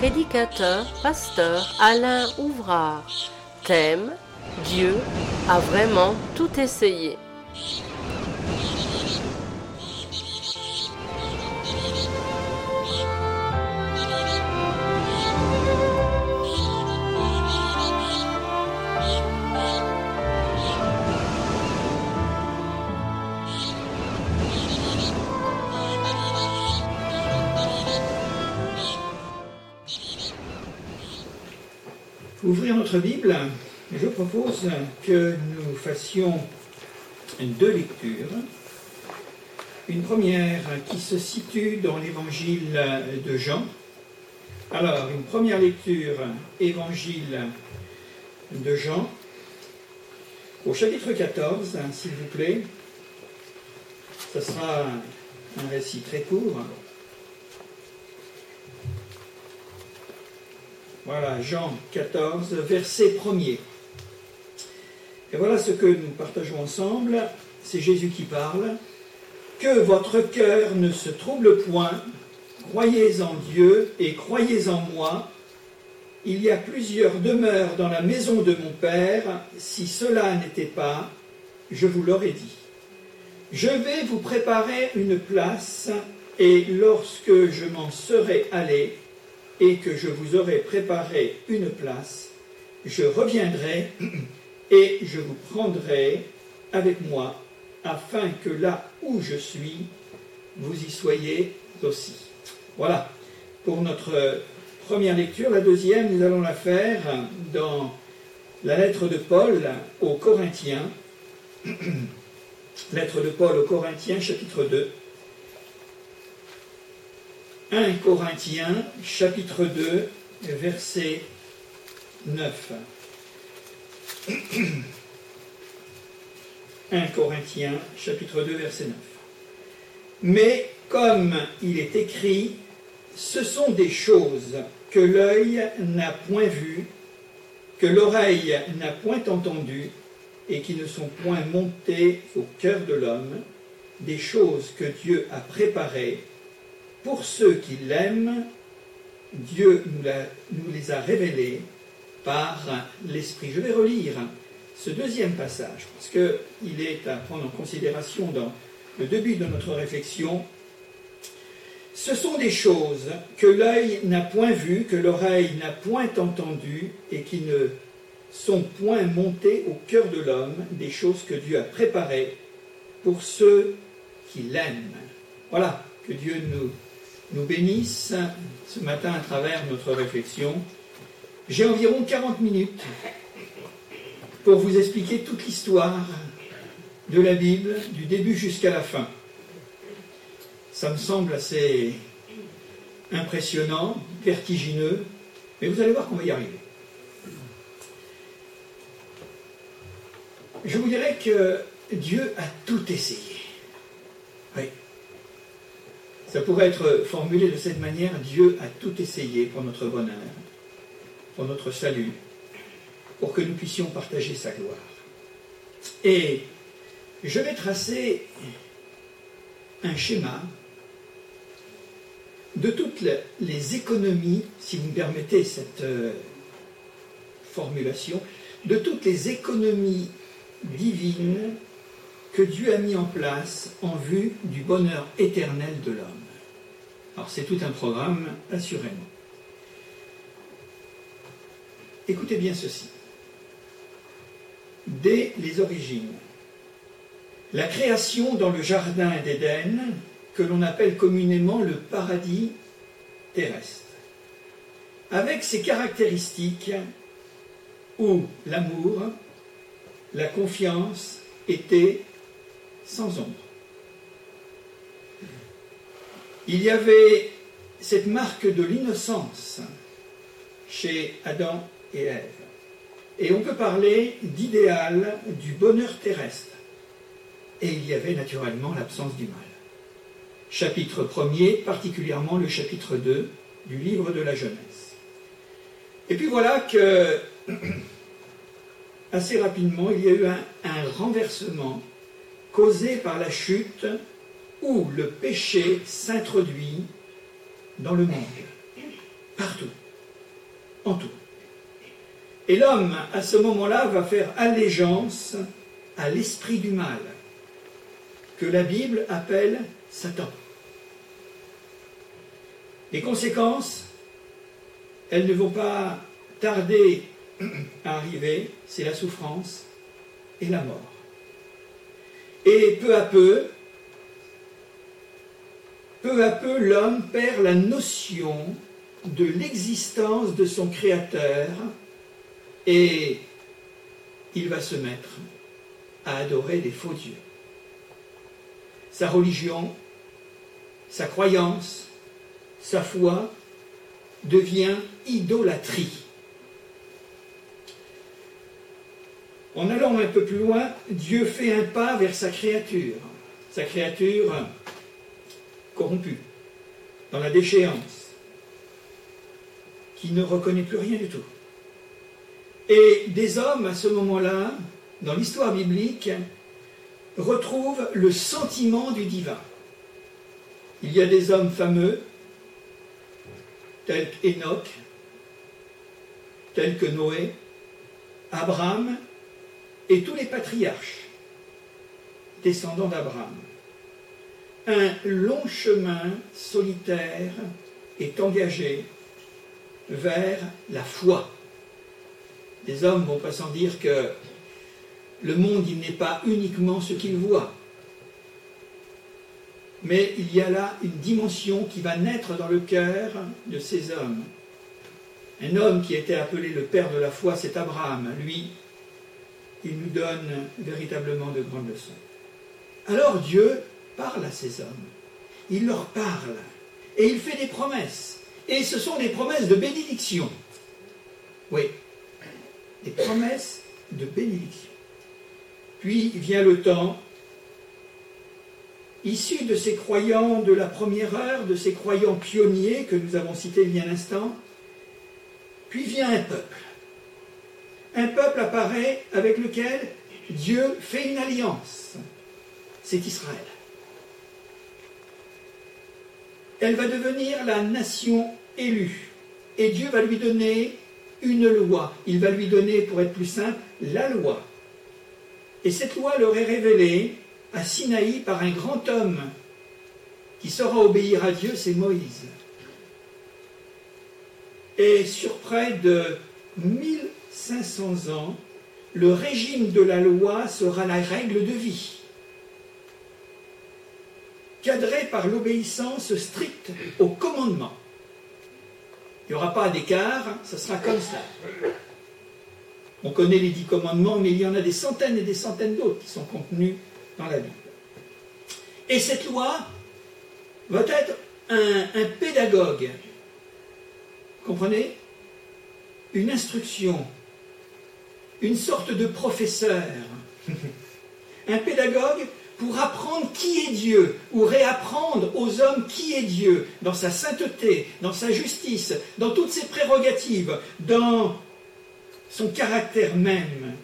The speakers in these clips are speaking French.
prédicateur, pasteur Alain Ouvrard. Thème: Dieu a vraiment tout essayé. Ouvrir notre Bible, je propose que nous fassions deux lectures. Une première qui se situe dans l'évangile de Jean. Alors, une première lecture, évangile de Jean, au chapitre 14, s'il vous plaît. Ce sera un récit très court. Voilà, Jean 14, verset 1er. Et voilà ce que nous partageons ensemble. C'est Jésus qui parle. « Que votre cœur ne se trouble point, croyez en Dieu et croyez en moi. Il y a plusieurs demeures dans la maison de mon Père. Si cela n'était pas, je vous l'aurais dit. Je vais vous préparer une place, et lorsque je m'en serai allé, et que je vous aurai préparé une place, je reviendrai et je vous prendrai avec moi, afin que là où je suis, vous y soyez aussi. » Voilà, pour notre première lecture. La deuxième, nous allons la faire dans la lettre de Paul aux Corinthiens. Lettre de Paul aux Corinthiens, chapitre 2. 1 Corinthiens, chapitre 2, verset 9. 1 Corinthiens, chapitre 2, verset 9. Mais comme il est écrit, ce sont des choses que l'œil n'a point vues, que l'oreille n'a point entendues, et qui ne sont point montées au cœur de l'homme, des choses que Dieu a préparées pour ceux qui l'aiment. Dieu nous les a révélées par l'Esprit. Je vais relire ce deuxième passage, parce qu'il est à prendre en considération dans le début de notre réflexion. Ce sont des choses que l'œil n'a point vues, que l'oreille n'a point entendues, et qui ne sont point montées au cœur de l'homme, des choses que Dieu a préparées pour ceux qui l'aiment. Voilà, que Dieu nous bénisse ce matin à travers notre réflexion. J'ai environ 40 minutes pour vous expliquer toute l'histoire de la Bible, du début jusqu'à la fin. Ça me semble assez impressionnant, vertigineux, mais vous allez voir qu'on va y arriver. Je vous dirais que Dieu a tout essayé. Oui. Ça pourrait être formulé de cette manière: Dieu a tout essayé pour notre bonheur, pour notre salut, pour que nous puissions partager sa gloire. Et je vais tracer un schéma de toutes les économies, si vous me permettez cette formulation, de toutes les économies divines que Dieu a mis en place en vue du bonheur éternel de l'homme. Alors c'est tout un programme, assurément. Écoutez bien ceci. Dès les origines, la création dans le jardin d'Éden, que l'on appelle communément le paradis terrestre, avec ses caractéristiques où l'amour, la confiance étaient sans ombre. Il y avait cette marque de l'innocence chez Adam et Ève. Et on peut parler d'idéal du bonheur terrestre. Et il y avait naturellement l'absence du mal. Chapitre 1er, particulièrement le chapitre 2 du livre de la Genèse. Et puis voilà que, assez rapidement, il y a eu un renversement causé par la chute où le péché s'introduit dans le monde, partout. en tout. Et l'homme, à ce moment-là, va faire allégeance à l'esprit du mal, que la Bible appelle Satan. Les conséquences, elles ne vont pas tarder à arriver, c'est la souffrance et la mort. Et peu à peu, l'homme perd la notion de l'existence de son Créateur et il va se mettre à adorer des faux dieux. Sa religion, sa croyance, sa foi devient idolâtrie. En allant un peu plus loin, Dieu fait un pas vers sa créature corrompue, dans la déchéance, qui ne reconnaît plus rien du tout. Et des hommes, à ce moment-là, dans l'histoire biblique, retrouvent le sentiment du divin. Il y a des hommes fameux, tels qu'Enoch, tels que Noé, Abraham, et tous les patriarches descendants d'Abraham. Un long chemin solitaire est engagé vers la foi. Les hommes vont pas sans dire que le monde, il n'est pas uniquement ce qu'ils voient, mais il y a là une dimension qui va naître dans le cœur de ces hommes. Un homme qui était appelé le père de la foi, c'est Abraham. Lui, il nous donne véritablement de grandes leçons. Alors Dieu parle à ces hommes. Il leur parle. Et il fait des promesses. Et ce sont des promesses de bénédiction. Oui, des promesses de bénédiction. Puis vient le temps, issu de ces croyants de la première heure, de ces croyants pionniers que nous avons cités il y a un instant, puis vient un peuple. Un peuple apparaît avec lequel Dieu fait une alliance. C'est Israël. Elle va devenir la nation élue. Et Dieu va lui donner une loi. Il va lui donner, pour être plus simple, la loi. Et cette loi leur est révélée à Sinaï par un grand homme qui saura obéir à Dieu, c'est Moïse. Et sur près de 1500 ans, le régime de la loi sera la règle de vie, cadré par l'obéissance stricte aux commandements. Il n'y aura pas d'écart, ça sera comme ça. On connaît les 10 commandements, mais il y en a des centaines et des centaines d'autres qui sont contenus dans la Bible. Et cette loi va être un pédagogue, comprenez? Une instruction, une sorte de professeur, un pédagogue pour apprendre qui est Dieu, ou réapprendre aux hommes qui est Dieu, dans sa sainteté, dans sa justice, dans toutes ses prérogatives, dans son caractère même.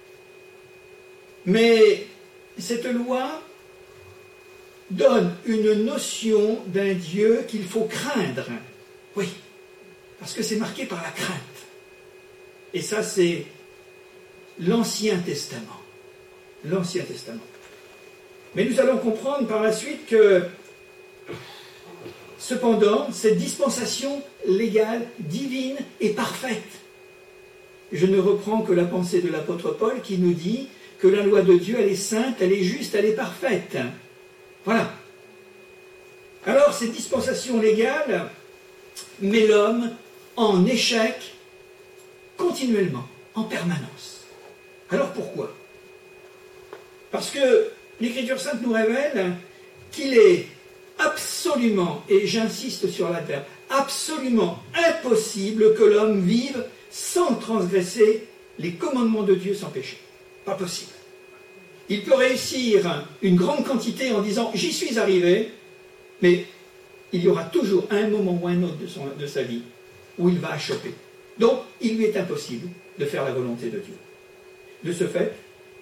Mais cette loi donne une notion d'un Dieu qu'il faut craindre. Oui, parce que c'est marqué par la crainte. Et ça, c'est l'Ancien Testament. L'Ancien Testament. Mais nous allons comprendre par la suite que, cependant, cette dispensation légale, divine, est parfaite. Je ne reprends que la pensée de l'apôtre Paul qui nous dit que la loi de Dieu, elle est sainte, elle est juste, elle est parfaite. Voilà. Alors, cette dispensation légale met l'homme en échec continuellement, en permanence. Alors pourquoi? Parce que l'Écriture sainte nous révèle qu'il est absolument, et j'insiste sur la terme, absolument impossible que l'homme vive sans transgresser les commandements de Dieu sans péché. Pas possible. Il peut réussir une grande quantité en disant « j'y suis arrivé », mais il y aura toujours un moment ou un autre de sa vie où il va achoper. Donc, il lui est impossible de faire la volonté de Dieu. De ce fait,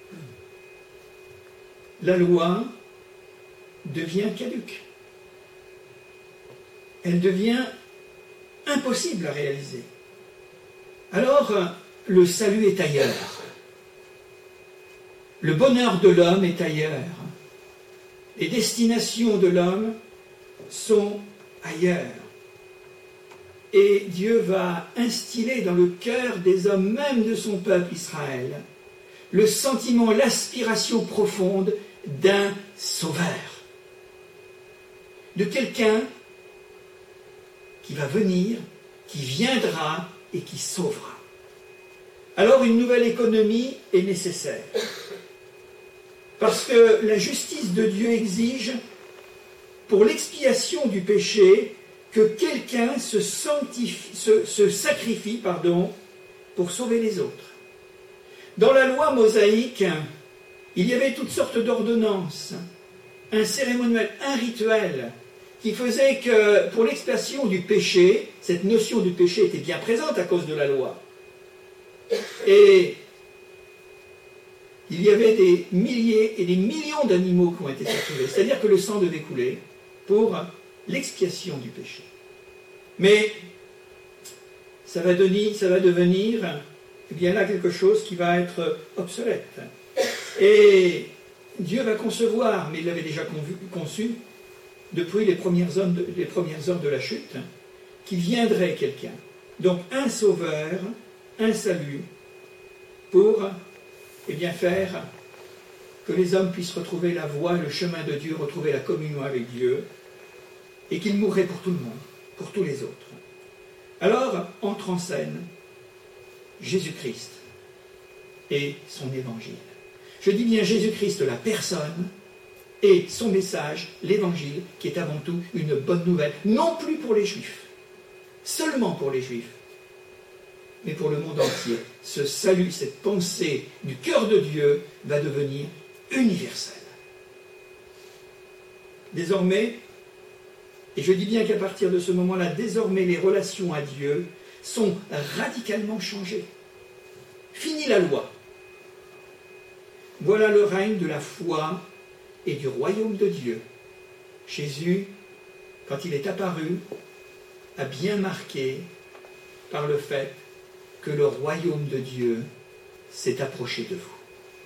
la loi devient caduque. Elle devient impossible à réaliser. Alors, le salut est ailleurs. Le bonheur de l'homme est ailleurs. Les destinations de l'homme sont ailleurs. Et Dieu va instiller dans le cœur des hommes, même de son peuple Israël, le sentiment, l'aspiration profonde d'un sauveur. De quelqu'un qui va venir, qui viendra et qui sauvera. Alors une nouvelle économie est nécessaire. Parce que la justice de Dieu exige, pour l'expiation du péché, que quelqu'un se sacrifie pour sauver les autres. Dans la loi mosaïque, il y avait toutes sortes d'ordonnances, un cérémoniel, un rituel, qui faisait que pour l'expiation du péché, cette notion du péché était bien présente à cause de la loi. Et il y avait des milliers et des millions d'animaux qui ont été sacrifiés, c'est-à-dire que le sang devait couler pour l'expiation du péché. Mais ça va devenir eh bien là quelque chose qui va être obsolète. Et Dieu va concevoir, mais il l'avait déjà conçu depuis les premières heures de la chute, qu'il viendrait quelqu'un. Donc un sauveur, un salut, pour faire que les hommes puissent retrouver la voie, le chemin de Dieu, retrouver la communion avec Dieu, et qu'il mourrait pour tout le monde, pour tous les autres. Alors entre en scène Jésus-Christ et son évangile. Je dis bien Jésus-Christ, la personne, et son message, l'évangile, qui est avant tout une bonne nouvelle, non plus pour les Juifs, seulement pour les Juifs, mais pour le monde entier. Ce salut, cette pensée du cœur de Dieu va devenir universelle. Désormais, et je dis bien qu'à partir de ce moment-là, désormais les relations à Dieu sont radicalement changées. Fini la loi. Voilà le règne de la foi et du royaume de Dieu. Jésus, quand il est apparu, a bien marqué par le fait que le royaume de Dieu s'est approché de vous.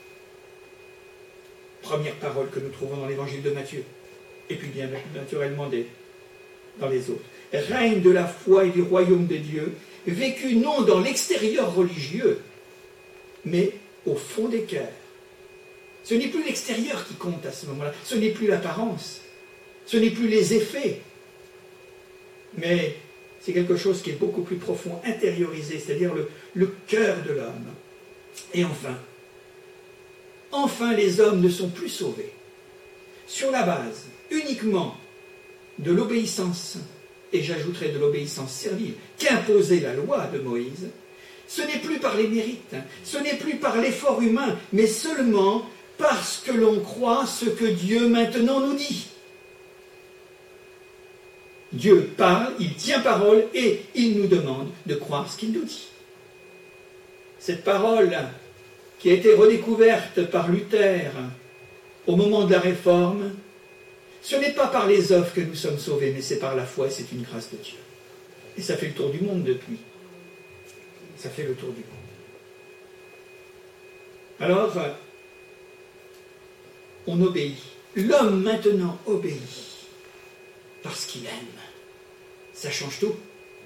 Première parole que nous trouvons dans l'évangile de Matthieu, et puis bien naturellement dans les autres. Règne de la foi et du royaume de Dieu, vécu non dans l'extérieur religieux, mais au fond des cœurs. Ce n'est plus l'extérieur qui compte à ce moment-là, ce n'est plus l'apparence, ce n'est plus les effets, mais c'est quelque chose qui est beaucoup plus profond, intériorisé, c'est-à-dire le cœur de l'homme. Et enfin les hommes ne sont plus sauvés sur la base uniquement de l'obéissance, et j'ajouterai de l'obéissance servile, qu'imposait la loi de Moïse. Ce n'est plus par les mérites, ce n'est plus par l'effort humain, mais seulement parce que l'on croit ce que Dieu maintenant nous dit. Dieu parle, il tient parole et il nous demande de croire ce qu'il nous dit. Cette parole qui a été redécouverte par Luther au moment de la Réforme, ce n'est pas par les œuvres que nous sommes sauvés, mais c'est par la foi et c'est une grâce de Dieu. Et ça fait le tour du monde depuis. Ça fait le tour du monde. Alors, on obéit. L'homme maintenant obéit parce qu'il aime. Ça change tout.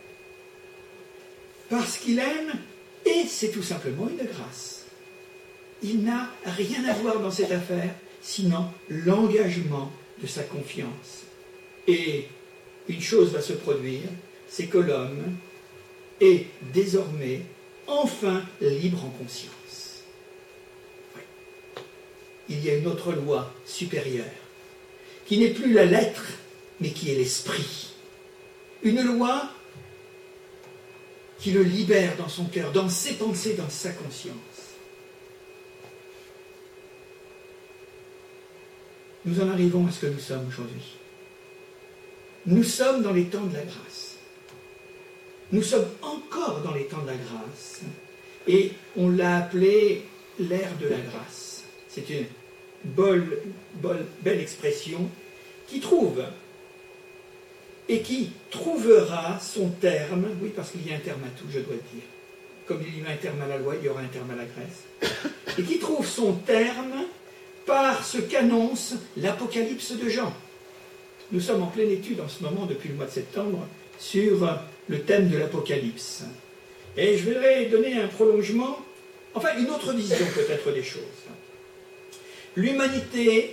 Parce qu'il aime, et c'est tout simplement une grâce. Il n'a rien à voir dans cette affaire, sinon l'engagement de sa confiance. Et une chose va se produire, c'est que l'homme est désormais enfin libre en conscience. Oui. Il y a une autre loi supérieure, qui n'est plus la lettre, mais qui est l'esprit. Une loi qui le libère dans son cœur, dans ses pensées, dans sa conscience. Nous en arrivons à ce que nous sommes aujourd'hui. Nous sommes dans les temps de la grâce. Nous sommes encore dans les temps de la grâce. Et on l'a appelé l'ère de la grâce. C'est une belle expression qui trouve et qui trouvera son terme, oui, parce qu'il y a un terme à tout, je dois le dire, comme il y a un terme à la loi, il y aura un terme à la Grèce, et qui trouve son terme par ce qu'annonce l'Apocalypse de Jean. Nous sommes en pleine étude en ce moment, depuis le mois de septembre, sur le thème de l'Apocalypse. Et je voudrais donner un prolongement, enfin une autre vision peut-être des choses. L'humanité,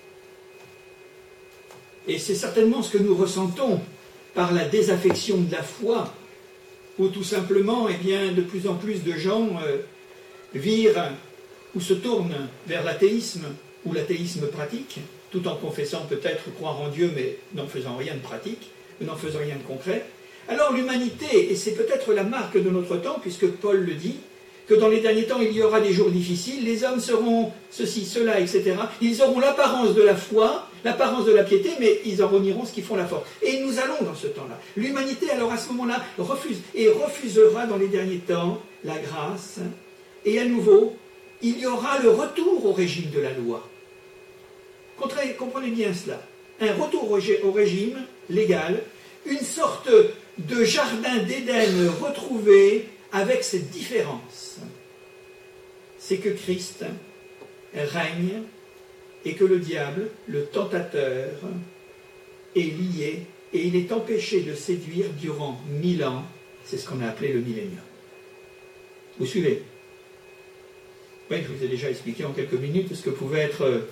et c'est certainement ce que nous ressentons par la désaffection de la foi, où tout simplement, eh bien, de plus en plus de gens virent ou se tournent vers l'athéisme ou l'athéisme pratique, tout en confessant peut-être croire en Dieu, mais n'en faisant rien de pratique, n'en faisant rien de concret. Alors l'humanité, et c'est peut-être la marque de notre temps, puisque Paul le dit, que dans les derniers temps il y aura des jours difficiles, les hommes seront ceci, cela, etc. Ils auront l'apparence de la foi, l'apparence de la piété, mais ils en renieront ce qui font la force. Et nous allons dans ce temps-là. L'humanité, alors à ce moment-là, refuse, et refusera dans les derniers temps la grâce, et à nouveau, il y aura le retour au régime de la loi. Comprenez bien cela. Un retour au régime légal, une sorte de jardin d'Éden retrouvé avec cette différence. C'est que Christ règne et que le diable, le tentateur, est lié et il est empêché de séduire durant 1000 ans. C'est ce qu'on a appelé le millénium. Vous suivez? Oui, je vous ai déjà expliqué en quelques minutes ce que pouvait être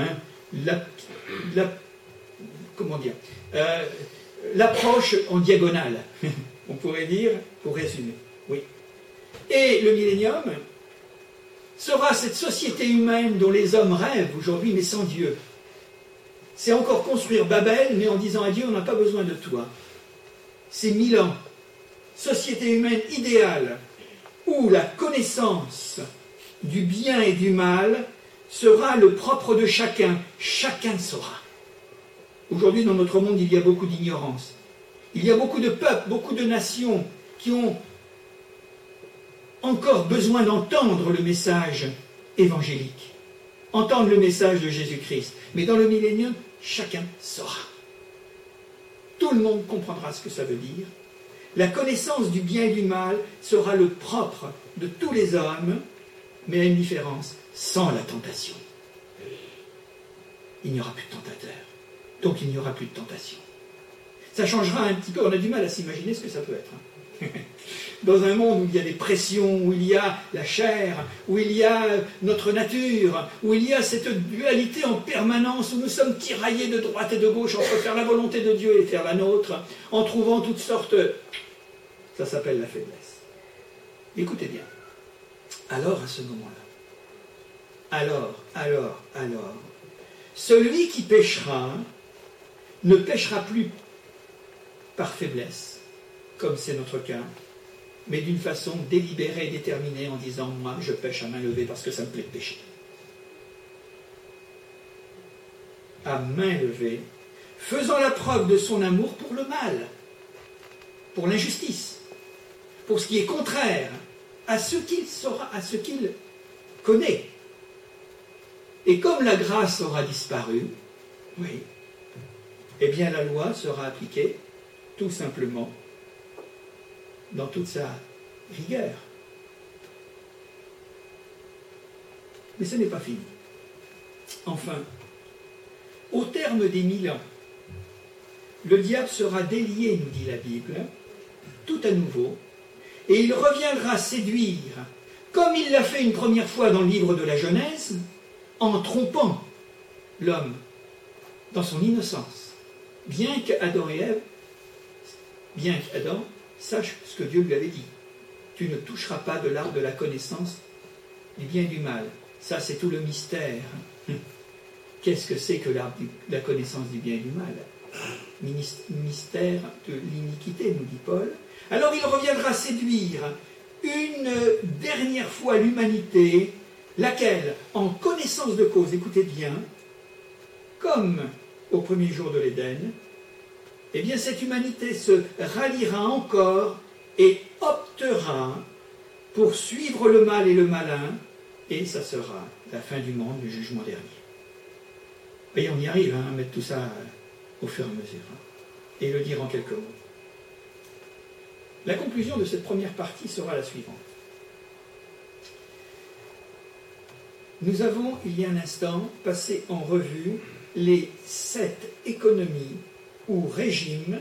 l'approche en diagonale, on pourrait dire, pour résumer. Oui. Et le millénium sera cette société humaine dont les hommes rêvent aujourd'hui, mais sans Dieu. C'est encore construire Babel, mais en disant à Dieu, on n'a pas besoin de toi. C'est 1000 ans. Société humaine idéale, où la connaissance du bien et du mal sera le propre de chacun. Chacun saura. Aujourd'hui, dans notre monde, il y a beaucoup d'ignorance. Il y a beaucoup de peuples, beaucoup de nations qui ont encore besoin d'entendre le message évangélique, entendre le message de Jésus-Christ. Mais dans le millénium, chacun saura. Tout le monde comprendra ce que ça veut dire. La connaissance du bien et du mal sera le propre de tous les hommes, mais à une différence, sans la tentation. Il n'y aura plus de tentateur. Donc il n'y aura plus de tentation. Ça changera un petit peu, on a du mal à s'imaginer ce que ça peut être. Dans un monde où il y a des pressions, où il y a la chair, où il y a notre nature, où il y a cette dualité en permanence, où nous sommes tiraillés de droite et de gauche entre faire la volonté de Dieu et faire la nôtre, en trouvant toutes sortes... Ça s'appelle la faiblesse. Écoutez bien. Alors, à ce moment-là, alors, celui qui péchera ne péchera plus par faiblesse, comme c'est notre cas, mais d'une façon délibérée et déterminée en disant « moi, je pêche à main levée parce que ça me plaît de pécher ». À main levée, faisant la preuve de son amour pour le mal, pour l'injustice, pour ce qui est contraire à ce qu'il saura, à ce qu'il connaît. Et comme la grâce aura disparu, oui, eh bien la loi sera appliquée tout simplement dans toute sa rigueur. Mais ce n'est pas fini. Enfin, au terme des 1000 ans, le diable sera délié, nous dit la Bible, tout à nouveau, et il reviendra séduire, comme il l'a fait une première fois dans le livre de la Genèse, en trompant l'homme dans son innocence, bien qu'Adam sache ce que Dieu lui avait dit. Tu ne toucheras pas de l'arbre de la connaissance du bien et du mal. Ça, c'est tout le mystère. Qu'est-ce que c'est que l'arbre de la connaissance du bien et du mal? Mystère de l'iniquité, nous dit Paul. Alors il reviendra séduire une dernière fois l'humanité, laquelle, en connaissance de cause, écoutez bien, comme au premier jour de l'Éden, eh bien cette humanité se ralliera encore et optera pour suivre le mal et le malin, et ça sera la fin du monde, le jugement dernier. Et on y arrive à mettre tout ça au fur et à mesure, et le dire en quelques mots. La conclusion de cette première partie sera la suivante. Nous avons, il y a un instant, passé en revue les 7 économies ou régimes,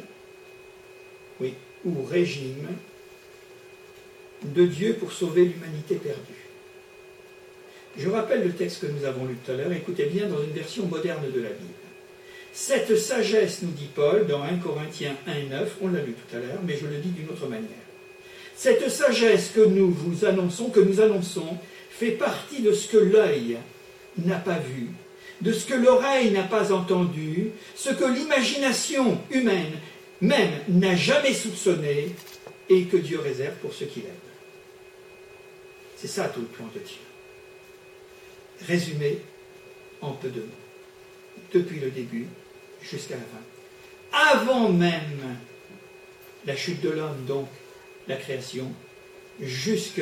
de Dieu pour sauver l'humanité perdue. Je rappelle le texte que nous avons lu tout à l'heure, écoutez bien, dans une version moderne de la Bible. Cette sagesse, nous dit Paul, dans 1 Corinthiens 1,9, on l'a lu tout à l'heure, mais je le dis d'une autre manière. Cette sagesse que nous annonçons, fait partie de ce que l'œil n'a pas vu, de ce que l'oreille n'a pas entendu, ce que l'imagination humaine même n'a jamais soupçonné et que Dieu réserve pour ceux qui l'aiment. C'est ça tout le plan de Dieu. Résumé en peu de mots, depuis le début jusqu'à la fin. Avant même la chute de l'homme, donc la création, jusque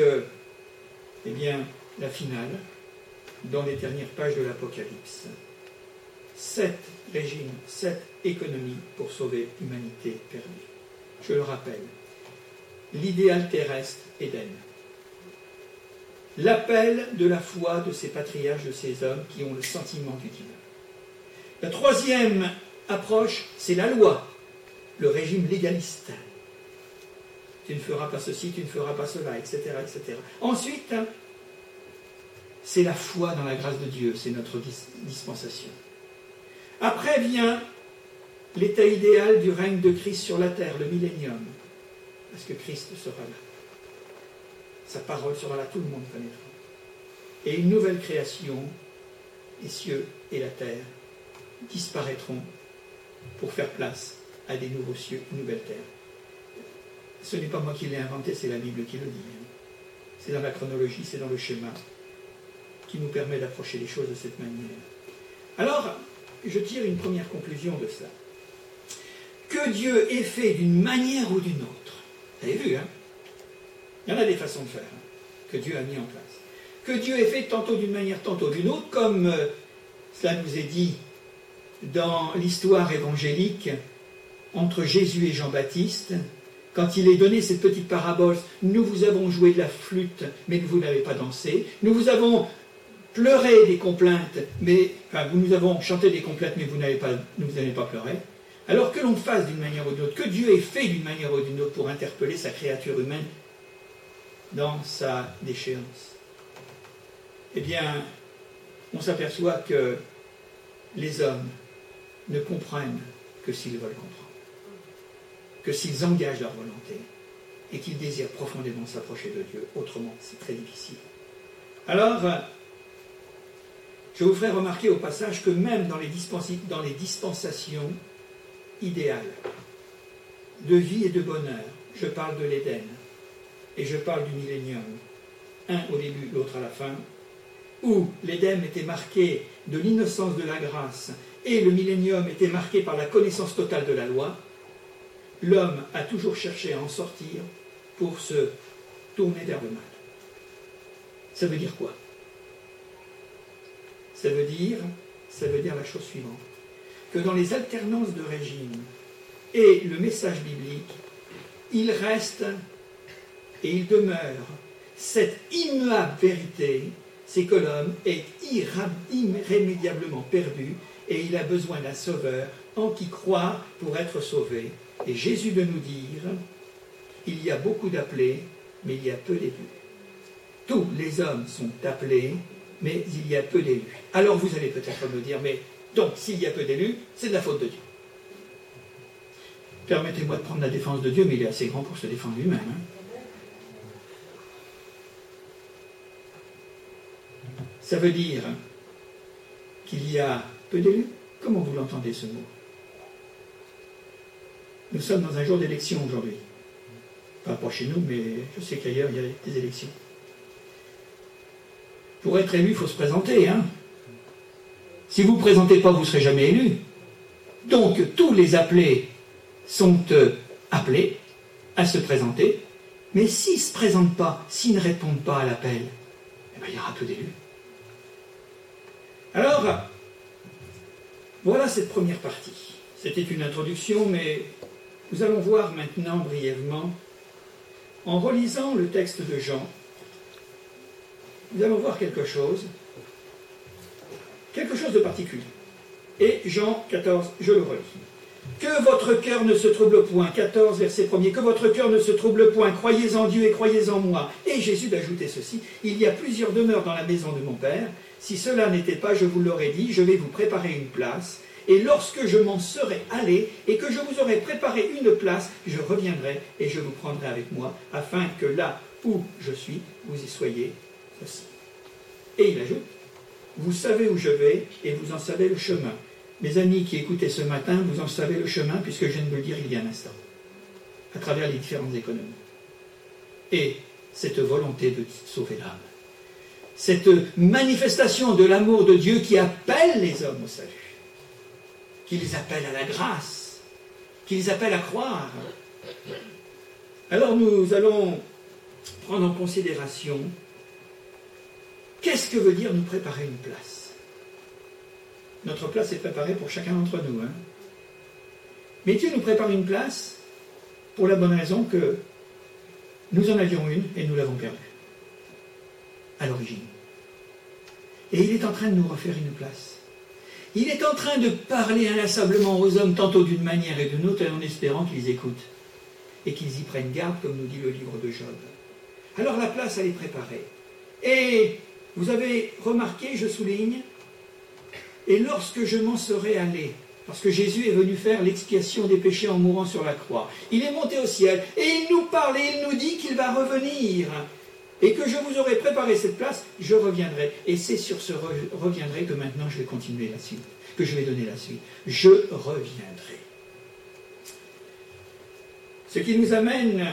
la finale, dans les dernières pages de l'Apocalypse. 7 régimes, 7 économies pour sauver l'humanité perdue. Je le rappelle, l'idéal terrestre, Éden. L'appel de la foi de ces patriarches, de ces hommes qui ont le sentiment du divin. La troisième approche, c'est la loi, le régime légaliste. Tu ne feras pas ceci, tu ne feras pas cela, etc. etc. Ensuite, c'est la foi dans la grâce de Dieu, c'est notre dispensation. Après vient l'état idéal du règne de Christ sur la terre, le millénium, parce que Christ sera là. Sa parole sera là, tout le monde connaîtra. Et une nouvelle création, les cieux et la terre disparaîtront pour faire place à des nouveaux cieux, une nouvelle terre. Ce n'est pas moi qui l'ai inventé, c'est la Bible qui le dit. C'est dans la chronologie, c'est dans le schéma qui nous permet d'approcher les choses de cette manière. Alors, je tire une première conclusion de cela. Que Dieu ait fait d'une manière ou d'une autre, vous avez vu, hein? Il y en a des façons de faire que Dieu a mis en place. Que Dieu ait fait tantôt d'une manière, tantôt d'une autre, comme cela nous est dit dans l'histoire évangélique entre Jésus et Jean-Baptiste, quand il est donné cette petite parabole, nous vous avons joué de la flûte, mais vous n'avez pas dansé. Nous vous avons pleuré des complaintes, nous avons chanté des complaintes, mais vous n'avez pas pleuré. Alors que l'on fasse d'une manière ou d'une autre, que Dieu ait fait d'une manière ou d'une autre pour interpeller sa créature humaine dans sa déchéance, eh bien, on s'aperçoit que les hommes ne comprennent que s'ils veulent comprendre, que s'ils engagent leur volonté et qu'ils désirent profondément s'approcher de Dieu. Autrement, c'est très difficile. Alors, je vous ferai remarquer au passage que même dans les dispensations idéales de vie et de bonheur, je parle de l'Éden et je parle du millénium, un au début, l'autre à la fin, où l'Éden était marqué de l'innocence de la grâce et le millénium était marqué par la connaissance totale de la loi, l'homme a toujours cherché à en sortir pour se tourner vers le mal. Ça veut dire quoi? Ça veut dire la chose suivante, que dans les alternances de régime et le message biblique, il reste et il demeure cette immuable vérité, c'est que l'homme est irrémédiablement perdu et il a besoin d'un sauveur en qui croire pour être sauvé. Et Jésus de nous dire, il y a beaucoup d'appelés, mais il y a peu d'élus. Tous les hommes sont appelés, mais il y a peu d'élus. Alors vous allez peut-être me dire, mais donc s'il y a peu d'élus, c'est de la faute de Dieu. Permettez-moi de prendre la défense de Dieu, mais il est assez grand pour se défendre lui-même. Ça veut dire qu'il y a peu d'élus. Comment vous l'entendez ce mot? Nous sommes dans un jour d'élection aujourd'hui. Pas chez nous, mais je sais qu'ailleurs il y a des élections. Pour être élu, il faut se présenter. Si vous ne vous présentez pas, vous ne serez jamais élu. Donc tous les appelés sont appelés à se présenter, mais s'ils ne se présentent pas, s'ils ne répondent pas à l'appel, il y aura peu d'élus. Alors, voilà cette première partie. C'était une introduction, mais nous allons voir maintenant brièvement, en relisant le texte de Jean, nous allons voir quelque chose quelque chose de particulier. Et Jean 14, je le relis. Que votre cœur ne se trouble point, 14, verset 1er, que votre cœur ne se trouble point, croyez en Dieu et croyez en moi. Et Jésus d'ajouter ceci, il y a plusieurs demeures dans la maison de mon Père, si cela n'était pas, je vous l'aurais dit, je vais vous préparer une place, et lorsque je m'en serai allé, et que je vous aurai préparé une place, je reviendrai et je vous prendrai avec moi, afin que là où je suis, vous y soyez aussi. Et il ajoute, vous savez où je vais, et vous en savez le chemin. Mes amis qui écoutaient ce matin, vous en savez le chemin, puisque je viens de vous le dire il y a un instant, à travers les différentes économies. Et cette volonté de sauver l'âme, cette manifestation de l'amour de Dieu qui appelle les hommes au salut, qui les appelle à la grâce, qui les appelle à croire. Alors nous allons prendre en considération qu'est-ce que veut dire nous préparer une place. Notre place est préparée pour chacun d'entre nous. Mais Dieu nous prépare une place pour la bonne raison que nous en avions une et nous l'avons perdue à l'origine. Et il est en train de nous refaire une place. Il est en train de parler inlassablement aux hommes, tantôt d'une manière et d'une autre, en espérant qu'ils écoutent et qu'ils y prennent garde, comme nous dit le livre de Job. Alors la place, elle est préparée. Et vous avez remarqué, je souligne, et lorsque je m'en serai allé, parce que Jésus est venu faire l'expiation des péchés en mourant sur la croix, il est monté au ciel, et il nous parle, et il nous dit qu'il va revenir, et que je vous aurai préparé cette place, je reviendrai. Et c'est sur ce reviendrai que maintenant je vais continuer la suite, que je vais donner la suite. Je reviendrai. Ce qui nous amène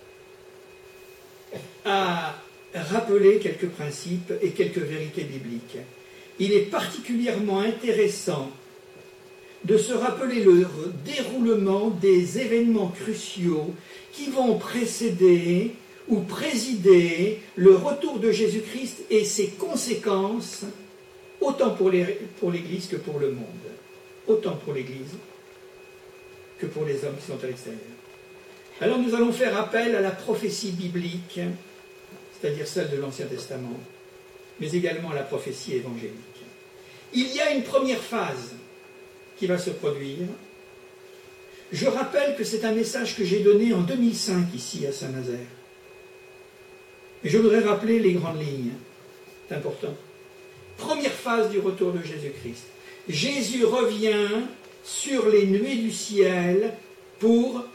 à rappeler quelques principes et quelques vérités bibliques. Il est particulièrement intéressant de se rappeler le déroulement des événements cruciaux qui vont précéder ou présider le retour de Jésus-Christ et ses conséquences, autant pour l'Église que pour le monde. Autant pour l'Église que pour les hommes qui sont à l'extérieur. Alors nous allons faire appel à la prophétie biblique, c'est-à-dire celle de l'Ancien Testament, mais également à la prophétie évangélique. Il y a une première phase qui va se produire. Je rappelle que c'est un message que j'ai donné en 2005 ici à Saint-Nazaire. Et je voudrais rappeler les grandes lignes. C'est important. Première phase du retour de Jésus-Christ. Jésus revient sur les nuées du ciel pour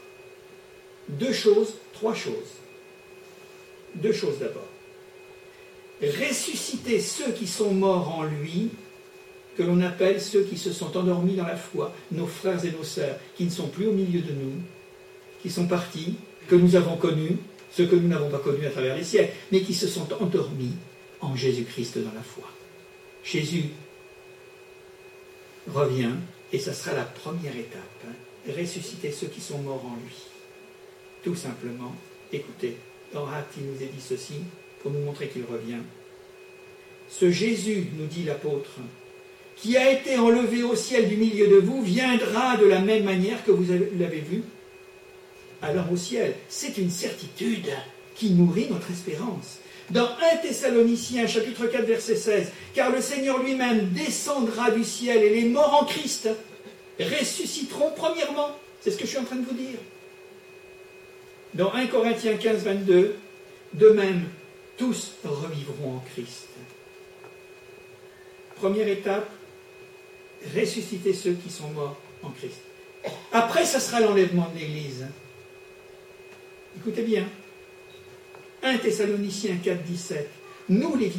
trois choses. Deux choses d'abord. Ressusciter ceux qui sont morts en lui, que l'on appelle ceux qui se sont endormis dans la foi, nos frères et nos sœurs, qui ne sont plus au milieu de nous, qui sont partis, que nous avons connus, ceux que nous n'avons pas connus à travers les siècles, mais qui se sont endormis en Jésus-Christ dans la foi. Jésus revient, et ça sera la première étape. Ressusciter ceux qui sont morts en lui. Tout simplement, écoutez, dans Actes, il nous est dit ceci, pour nous montrer qu'il revient. Ce Jésus, nous dit l'apôtre, qui a été enlevé au ciel du milieu de vous, viendra de la même manière que vous l'avez vu alors au ciel. C'est une certitude qui nourrit notre espérance. Dans 1 Thessaloniciens, chapitre 4, verset 16, « Car le Seigneur lui-même descendra du ciel et les morts en Christ ressusciteront premièrement. » C'est ce que je suis en train de vous dire. Dans 1 Corinthiens 15, 22, « De même, tous revivront en Christ. » Première étape, ressusciter ceux qui sont morts en Christ. Après, ça sera l'enlèvement de l'Église. Écoutez bien. 1 Thessaloniciens 4, 17. Nous les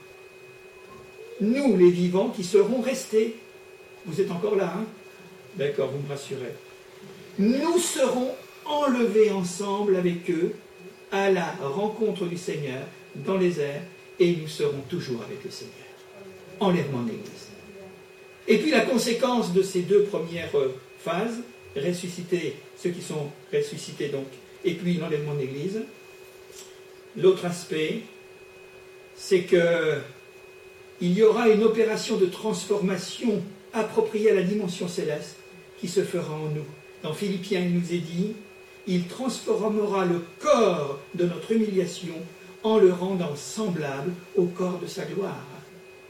vivants qui serons restés. Vous êtes encore là, hein? D'accord, vous me rassurez. Nous serons enlevés ensemble avec eux à la rencontre du Seigneur dans les airs, et nous serons toujours avec le Seigneur. Enlèvement de l'Église. Et puis la conséquence de ces deux premières phases, ressusciter ceux qui sont ressuscités donc, et puis l'enlèvement de l'Église. L'autre aspect, c'est que il y aura une opération de transformation appropriée à la dimension céleste qui se fera en nous. Dans Philippiens, il nous est dit, il transformera le corps de notre humiliation en le rendant semblable au corps de sa gloire.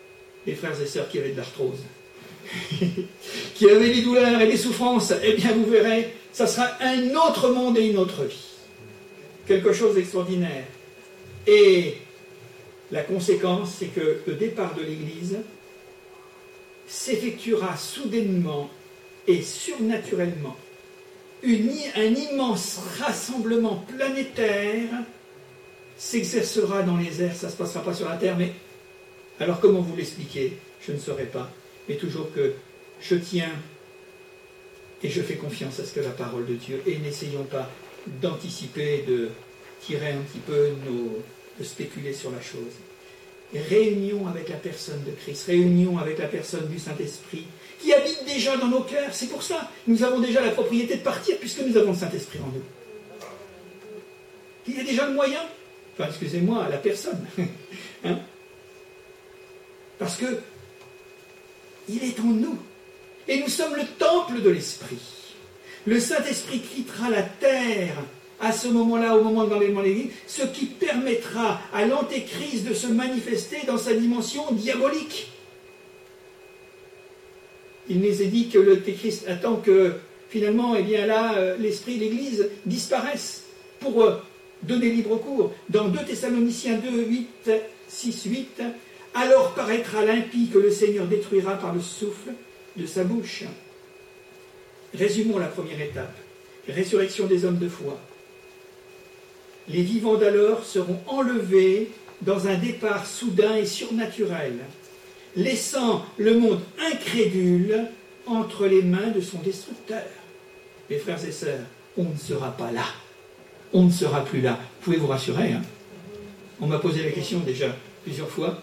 les frères et sœurs qui avaient de l'arthrose, qui avaient des douleurs et des souffrances, eh bien vous verrez, ça sera un autre monde et une autre vie. Quelque chose d'extraordinaire. Et la conséquence, c'est que le départ de l'Église s'effectuera soudainement et surnaturellement. Un immense rassemblement planétaire s'exercera dans les airs, ça ne se passera pas sur la terre, mais alors comment vous l'expliquer? Je ne saurais pas, mais toujours que je tiens et je fais confiance à ce que la parole de Dieu, et n'essayons pas d'anticiper, de tirer un petit peu, de spéculer sur la chose. Réunion avec la personne de Christ, réunion avec la personne du Saint-Esprit, qui habite déjà dans nos cœurs. C'est pour ça, nous avons déjà la propriété de partir, puisque nous avons le Saint-Esprit en nous. Il y a déjà le moyen, enfin, excusez-moi, la personne, hein? Parce que il est en nous, et nous sommes le temple de l'Esprit. Le Saint-Esprit quittera la terre à ce moment-là, au moment de l'enlèvement de l'Église, ce qui permettra à l'Antéchrist de se manifester dans sa dimension diabolique. Il nous est dit que l'Antéchrist attend que, finalement, eh bien là, l'Esprit et l'Église disparaissent pour donner libre cours. Dans 2 Thessaloniciens 2, 8, 6, 8, « Alors paraîtra l'impie que le Seigneur détruira par le souffle de sa bouche. » Résumons la première étape. Résurrection des hommes de foi. Les vivants d'alors seront enlevés dans un départ soudain et surnaturel, laissant le monde incrédule entre les mains de son destructeur. Mes frères et sœurs, on ne sera pas là. On ne sera plus là. Vous pouvez vous rassurer, hein? On m'a posé la question déjà plusieurs fois.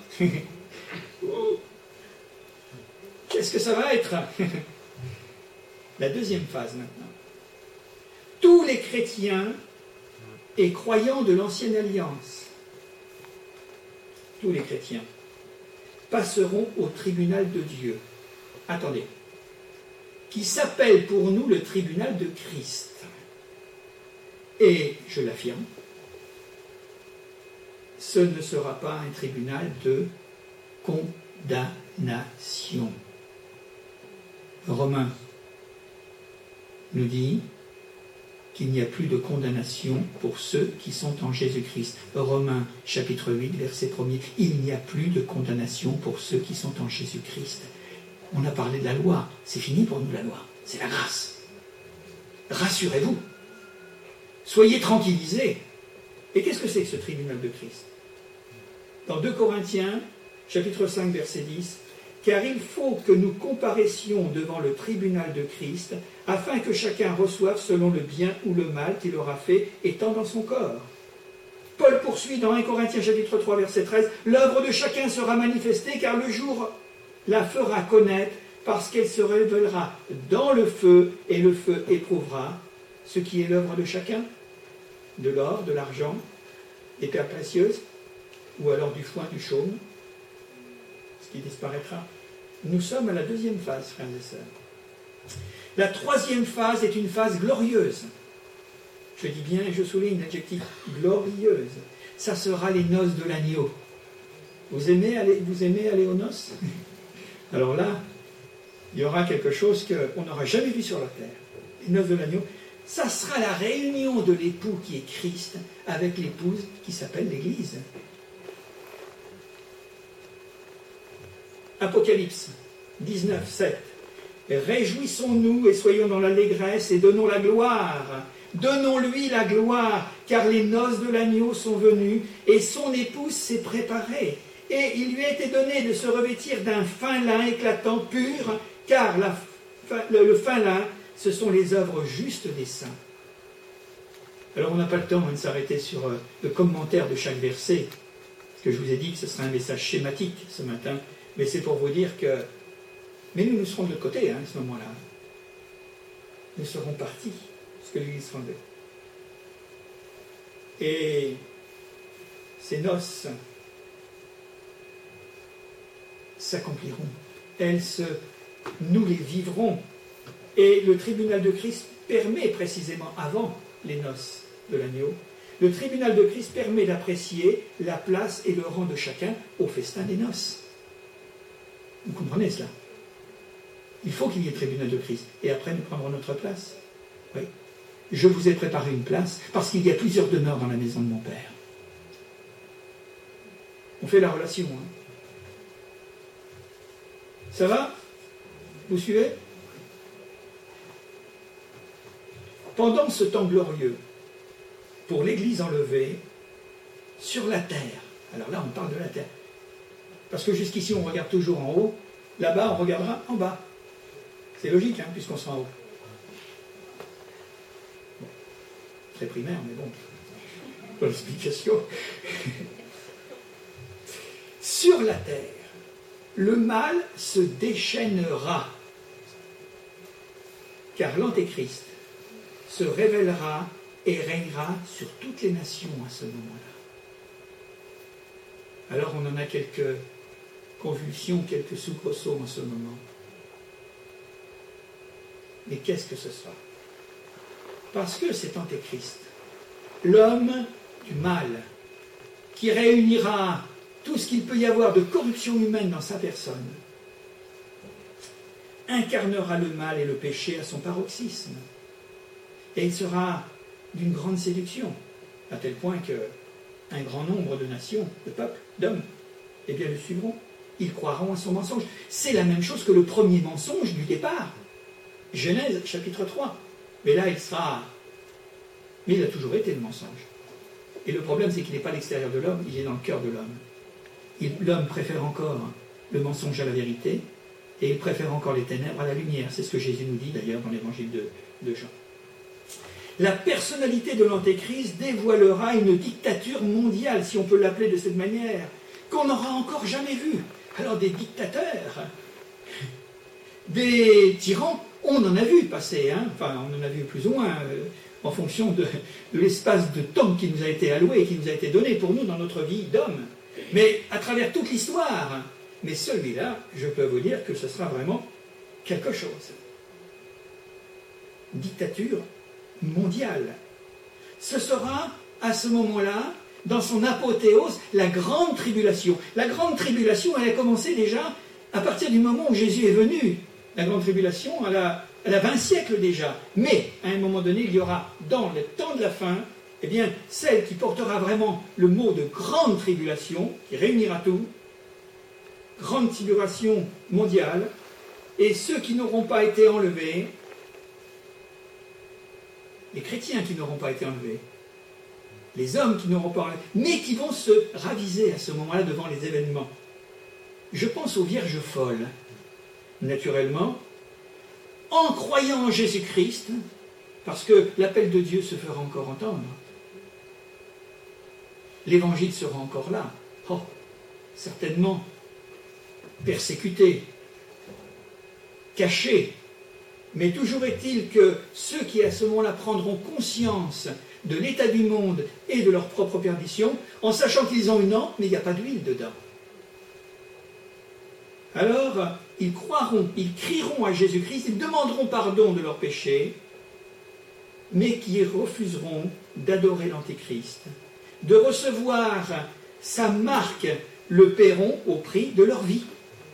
Qu'est-ce que ça va être? La deuxième phase maintenant. Tous les chrétiens et croyants de l'Ancienne Alliance, tous les chrétiens, passeront au tribunal de Dieu. Attendez. Qui s'appelle pour nous le tribunal de Christ. Et, je l'affirme, ce ne sera pas un tribunal de condamnation. Romains nous dit qu'il n'y a plus de condamnation pour ceux qui sont en Jésus-Christ. Romains chapitre 8, verset 1er. Il n'y a plus de condamnation pour ceux qui sont en Jésus-Christ. On a parlé de la loi. C'est fini pour nous la loi. C'est la grâce. Rassurez-vous. Soyez tranquillisés. Et qu'est-ce que c'est que ce tribunal de Christ? Dans 2 Corinthiens, chapitre 5, verset 10, « Car il faut que nous comparaissions devant le tribunal de Christ, afin que chacun reçoive selon le bien ou le mal qu'il aura fait, étant dans son corps. » Paul poursuit dans 1 Corinthiens, chapitre 3, verset 13, « L'œuvre de chacun sera manifestée, car le jour la fera connaître, parce qu'elle se révélera dans le feu, et le feu éprouvera ce qui est l'œuvre de chacun, de l'or, de l'argent, des pierres précieuses, ou alors du foin, du chaume, ce qui disparaîtra. » Nous sommes à la deuxième phase, frères et sœurs. La troisième phase est une phase glorieuse. Je dis bien, et je souligne l'adjectif glorieuse. Ça sera les noces de l'agneau. Vous aimez aller aux noces? Alors là, il y aura quelque chose qu'on n'aura jamais vu sur la terre. Les noces de l'agneau, ça sera la réunion de l'époux qui est Christ avec l'épouse qui s'appelle l'Église. Apocalypse 19, 7. Réjouissons-nous et soyons dans l'allégresse et donnons la gloire. Donnons-lui la gloire, car les noces de l'agneau sont venues et son épouse s'est préparée. Et il lui a été donné de se revêtir d'un fin lin éclatant, pur, car le fin lin, ce sont les œuvres justes des saints. Alors on n'a pas le temps de s'arrêter sur le commentaire de chaque verset, parce que je vous ai dit que ce serait un message schématique ce matin, mais c'est pour vous dire que... Mais nous serons de l'autre côté, à ce moment-là. Nous serons partis, parce que l'Église sera enlevée. Et ces noces s'accompliront. Nous les vivrons. Et le tribunal de Christ permet précisément, avant les noces de l'agneau, le tribunal de Christ permet d'apprécier la place et le rang de chacun au festin des noces. Vous comprenez cela? Il faut qu'il y ait le tribunal de Christ. Et après, nous prendrons notre place. Oui. Je vous ai préparé une place parce qu'il y a plusieurs demeures dans la maison de mon Père. On fait la relation. Hein. Ça va? Vous suivez? Pendant ce temps glorieux, pour l'Église enlevée, sur la terre, alors là on parle de la terre, parce que jusqu'ici on regarde toujours en haut, là-bas on regardera en bas. C'est logique, hein, puisqu'on sera en haut. Bon. Très primaire, mais bon, pas l'explication. Sur la terre, le mal se déchaînera, car l'Antéchrist se révélera et régnera sur toutes les nations à ce moment-là. Alors on en a quelques convulsions, quelques soubresauts en ce moment. Mais qu'est-ce que ce sera? Parce que cet Antéchrist, l'homme du mal, qui réunira tout ce qu'il peut y avoir de corruption humaine dans sa personne, incarnera le mal et le péché à son paroxysme. Et il sera d'une grande séduction, à tel point qu'un grand nombre de nations, de peuples, d'hommes, eh bien le suivront. Ils croiront à son mensonge. C'est la même chose que le premier mensonge du départ. Genèse, chapitre 3. Mais là, il sera... Mais il a toujours été le mensonge. Et le problème, c'est qu'il n'est pas à l'extérieur de l'homme, il est dans le cœur de l'homme. L'homme préfère encore le mensonge à la vérité, et il préfère encore les ténèbres à la lumière. C'est ce que Jésus nous dit d'ailleurs dans l'évangile de Jean. La personnalité de l'Antéchrist dévoilera une dictature mondiale, si on peut l'appeler de cette manière, qu'on n'aura encore jamais vue. Alors des dictateurs, des tyrans, on en a vu passer, hein. Enfin on en a vu plus ou moins, en fonction de l'espace de temps qui nous a été alloué et qui nous a été donné pour nous dans notre vie d'homme. Mais à travers toute l'histoire, mais celui-là, je peux vous dire que ce sera vraiment quelque chose. Dictature mondiale. Ce sera, à ce moment-là, dans son apothéose, la grande tribulation. La grande tribulation, elle a commencé déjà à partir du moment où Jésus est venu. La grande tribulation, elle a 20 siècles déjà. Mais, à un moment donné, il y aura, dans le temps de la fin, eh bien, celle qui portera vraiment le mot de grande tribulation, qui réunira tout, grande tribulation mondiale, et ceux qui n'auront pas été enlevés, les chrétiens qui n'auront pas été enlevés, les hommes qui n'auront pas enlevé, mais qui vont se raviser à ce moment-là devant les événements. Je pense aux vierges folles, naturellement, en croyant en Jésus-Christ, parce que l'appel de Dieu se fera encore entendre. L'évangile sera encore là. Oh, certainement persécuté, caché. Mais toujours est-il que ceux qui à ce moment-là prendront conscience de l'état du monde et de leur propre perdition, en sachant qu'ils ont une lampe, mais il n'y a pas d'huile dedans. Alors, ils croiront, ils crieront à Jésus-Christ, ils demanderont pardon de leurs péchés, mais qui refuseront d'adorer l'Antéchrist, de recevoir sa marque, le paieront au prix de leur vie.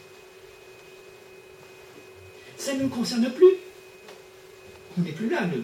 Ça ne nous concerne plus. On n'est plus là, nous.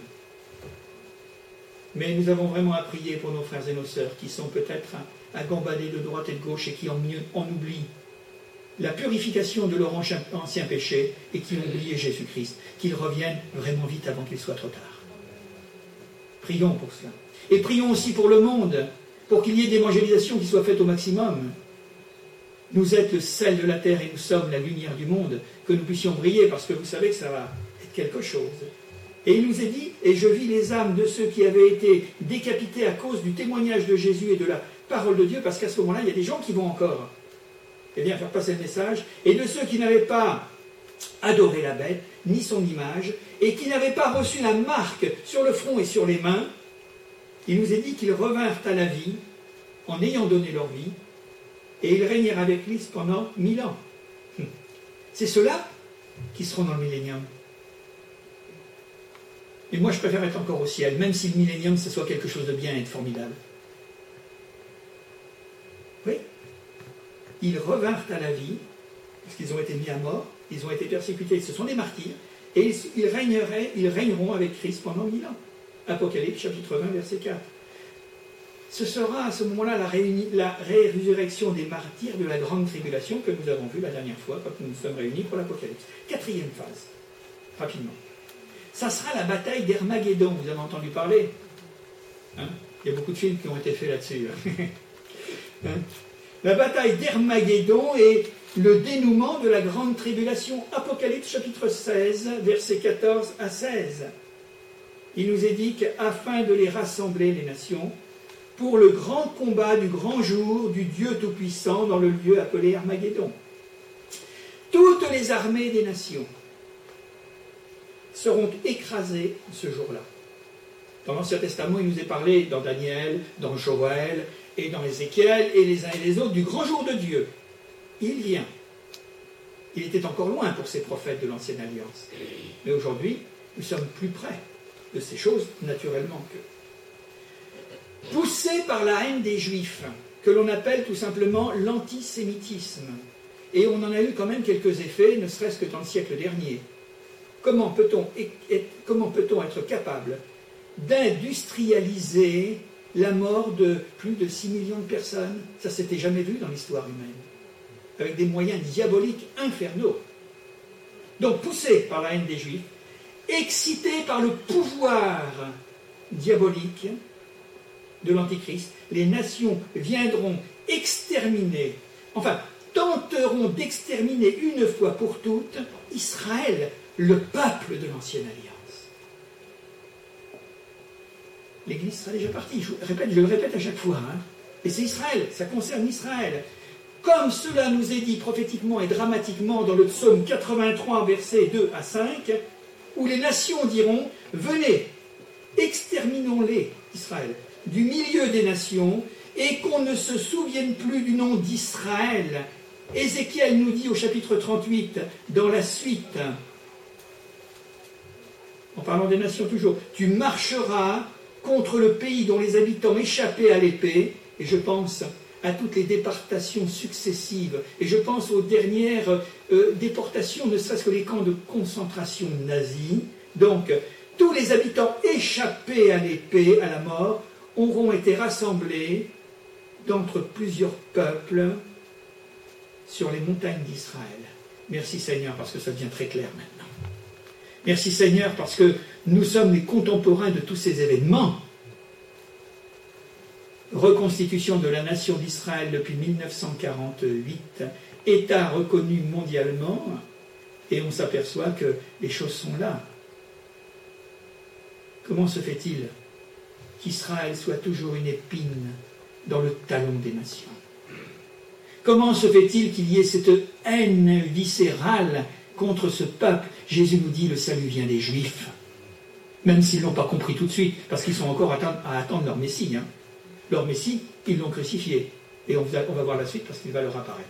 Mais nous avons vraiment à prier pour nos frères et nos sœurs qui sont peut-être à gambader de droite et de gauche et qui en oublient la purification de leur ancien péché et qui ont oublié Jésus-Christ, qu'ils reviennent vraiment vite avant qu'il soit trop tard. Prions pour cela. Et prions aussi pour le monde, pour qu'il y ait d'évangélisation qui soit faite au maximum. Nous êtes le sel de la terre et nous sommes la lumière du monde, que nous puissions briller, parce que vous savez que ça va être quelque chose. Et il nous est dit, et je vis les âmes de ceux qui avaient été décapités à cause du témoignage de Jésus et de la parole de Dieu, parce qu'à ce moment-là, il y a des gens qui vont encore faire passer le message, et de ceux qui n'avaient pas adoré la bête, ni son image, et qui n'avaient pas reçu la marque sur le front et sur les mains, il nous est dit qu'ils revinrent à la vie, en ayant donné leur vie, et ils régnèrent avec Christ pendant 1000 ans. C'est ceux-là qui seront dans le millénium. Et moi, je préfère être encore au ciel, même si le millénium, ce soit quelque chose de bien et de formidable. Oui. Ils revinrent à la vie, parce qu'ils ont été mis à mort, ils ont été persécutés, ce sont des martyrs, et ils régneront avec Christ pendant 1000 ans. Apocalypse chapitre 20, verset 4. Ce sera à ce moment-là la résurrection des martyrs de la grande tribulation que nous avons vue la dernière fois quand nous nous sommes réunis pour l'Apocalypse. 4e phase, rapidement. Ça sera la bataille d'Hermagédon, vous avez entendu parler, hein? Il y a beaucoup de films qui ont été faits là-dessus. Hein? La bataille d'Hermagédon est le dénouement de la grande tribulation. Apocalypse chapitre 16, versets 14 à 16. Il nous est dit qu'afin de les rassembler, les nations, pour le grand combat du grand jour du Dieu Tout-Puissant dans le lieu appelé Armageddon. Toutes les armées des nations seront écrasées ce jour-là. Dans l'Ancien Testament, il nous est parlé dans Daniel, dans Joël et dans Ézéchiel et les uns et les autres du grand jour de Dieu. Il vient. Il était encore loin pour ces prophètes de l'Ancienne Alliance. Mais aujourd'hui, nous sommes plus près de ces choses, naturellement, que poussés par la haine des Juifs, que l'on appelle tout simplement l'antisémitisme. Et on en a eu quand même quelques effets, ne serait-ce que dans le siècle dernier. Comment peut-on être capable d'industrialiser la mort de plus de 6 millions de personnes? Ça ne s'était jamais vu dans l'histoire humaine. Avec des moyens diaboliques infernaux. Donc poussés par la haine des Juifs, excités par le pouvoir diabolique de l'Antichrist, les nations viendront exterminer, enfin tenteront d'exterminer une fois pour toutes Israël, le peuple de l'Ancienne Alliance. L'Église sera déjà partie, je le répète à chaque fois, hein. Et c'est Israël, ça concerne Israël. Comme cela nous est dit prophétiquement et dramatiquement dans le psaume 83, versets 2 à 5, où les nations diront « Venez, exterminons-les, Israël, du milieu des nations, et qu'on ne se souvienne plus du nom d'Israël. » Ézéchiel nous dit au chapitre 38, dans la suite, en parlant des nations toujours, « Tu marcheras contre le pays dont les habitants échappaient à l'épée, » et je pense à toutes les déportations successives, et je pense aux dernières déportations, ne serait-ce que les camps de concentration nazis. Donc, tous les habitants échappés à l'épée, à la mort, auront été rassemblés d'entre plusieurs peuples sur les montagnes d'Israël. Merci Seigneur, parce que ça devient très clair maintenant. Merci Seigneur, parce que nous sommes les contemporains de tous ces événements. Reconstitution de la nation d'Israël depuis 1948, État reconnu mondialement, et on s'aperçoit que les choses sont là. Comment se fait-il qu'Israël soit toujours une épine dans le talon des nations? Comment se fait-il qu'il y ait cette haine viscérale contre ce peuple? Jésus nous dit, le salut vient des Juifs, même s'ils ne l'ont pas compris tout de suite, parce qu'ils sont encore à attendre leur Messie. Hein. Leur Messie, ils l'ont crucifié. Et on va voir la suite parce qu'il va leur apparaître.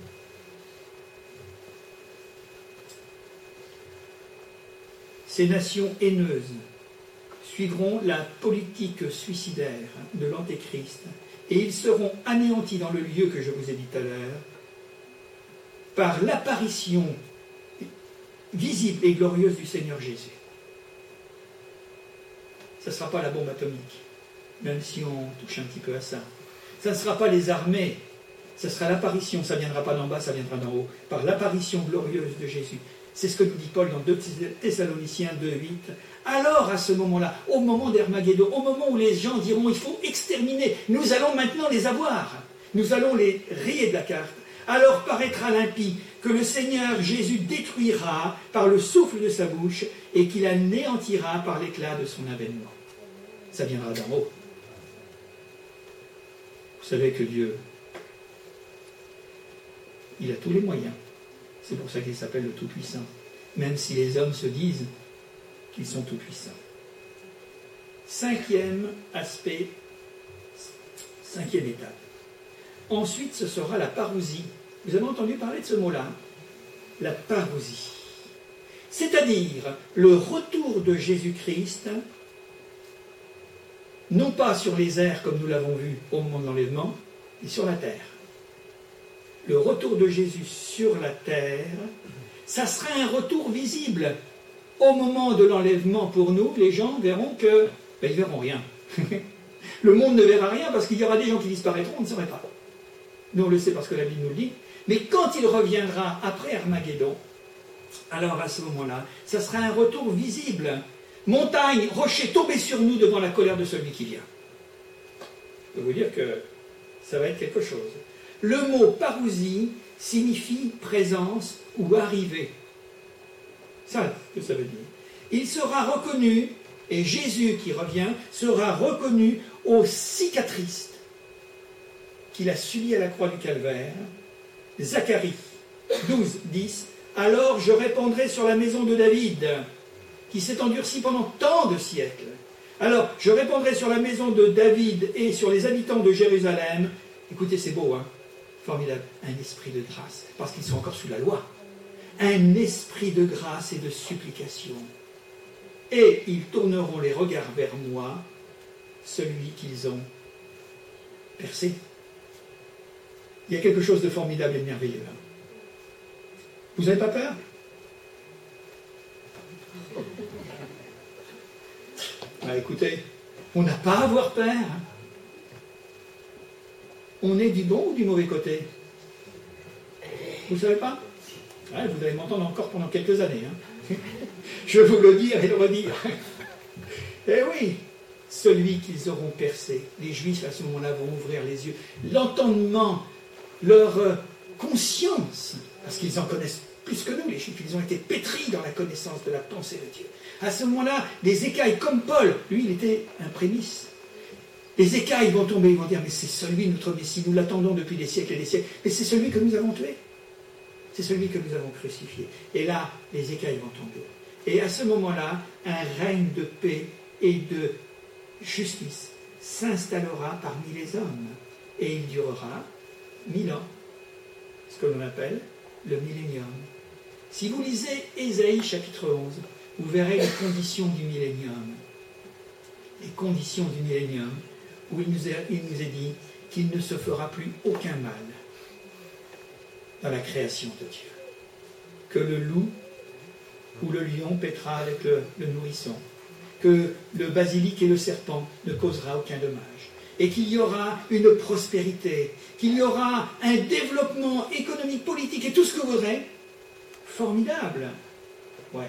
Ces nations haineuses suivront la politique suicidaire de l'Antéchrist et ils seront anéantis dans le lieu que je vous ai dit tout à l'heure par l'apparition visible et glorieuse du Seigneur Jésus. Ce ne sera pas la bombe atomique, même si on touche un petit peu à ça. Ça ne sera pas les armées, ce sera l'apparition, ça ne viendra pas d'en bas, ça viendra d'en haut, par l'apparition glorieuse de Jésus. C'est ce que nous dit Paul dans 2 Thessaloniciens 2,8. Alors, à ce moment-là, au moment d'Hermagédon, au moment où les gens diront « il faut exterminer », nous allons maintenant les avoir. Nous allons les rayer de la carte. Alors paraîtra l'impie que le Seigneur Jésus détruira par le souffle de sa bouche et qu'il anéantira par l'éclat de son avènement. Ça viendra d'en haut. Vous savez que Dieu, il a tous les moyens. C'est pour ça qu'il s'appelle le Tout-Puissant. Même si les hommes se disent qu'ils sont tout-puissants. 5e aspect, 5e étape. Ensuite, ce sera la parousie. Vous avez entendu parler de ce mot-là? La parousie. C'est-à-dire le retour de Jésus-Christ, non pas sur les airs comme nous l'avons vu au moment de l'enlèvement, mais sur la terre. le retour de Jésus sur la terre, ça sera un retour visible. Au moment de l'enlèvement pour nous, les gens verront que... ils ne verront rien. Le monde ne verra rien parce qu'il y aura des gens qui disparaîtront, on ne saurait pas. Nous, on le sait parce que la Bible nous le dit. Mais quand il reviendra après Armageddon, alors à ce moment-là, ça sera un retour visible. Montagne, rocher, tombez sur nous devant la colère de celui qui vient. Je peux vous dire que ça va être quelque chose. Le mot parousie signifie présence ou arrivée. Ça, ce que ça veut dire. Il sera reconnu, et Jésus qui revient sera reconnu aux cicatrices qu'il a subies à la croix du Calvaire. Zacharie 12, 10. Alors je répandrai sur la maison de David, qui s'est endurcie pendant tant de siècles. Alors je répandrai sur la maison de David et sur les habitants de Jérusalem. Écoutez, c'est beau, hein? Formidable. Un esprit de grâce, parce qu'ils sont encore sous la loi. Un esprit de grâce et de supplication. Et ils tourneront les regards vers moi, celui qu'ils ont percé. Il y a quelque chose de formidable et de merveilleux. Vous n'avez pas peur? Écoutez, on n'a pas à avoir peur. On est du bon ou du mauvais côté? Vous ne savez pas? Vous allez m'entendre encore pendant quelques années. Je vais vous le dire et le redire. Eh oui, celui qu'ils auront percé. Les Juifs, à ce moment-là, vont ouvrir les yeux. L'entendement, leur conscience, parce qu'ils en connaissent plus que nous, les Juifs, ils ont été pétris dans la connaissance de la pensée de Dieu. À ce moment-là, les écailles, comme Paul, lui, il était un prémisse. Les écailles vont tomber, ils vont dire, mais c'est celui, notre Messie, nous l'attendons depuis des siècles et des siècles, mais c'est celui que nous avons tué. C'est celui que nous avons crucifié. Et là, les écailles vont tomber. Et à ce moment-là, un règne de paix et de justice s'installera parmi les hommes. Et il durera 1000 ans, ce que l'on appelle le millénium. Si vous lisez Ésaïe chapitre 11, vous verrez les conditions du millénium. Les conditions du millénium, où il nous est dit qu'il ne se fera plus aucun mal dans la création de Dieu. Que le loup ou le lion paîtra avec le nourrisson. Que le basilic et le serpent ne causera aucun dommage. Et qu'il y aura une prospérité, qu'il y aura un développement économique, politique et tout ce que vous voudrez, formidable. Ouais.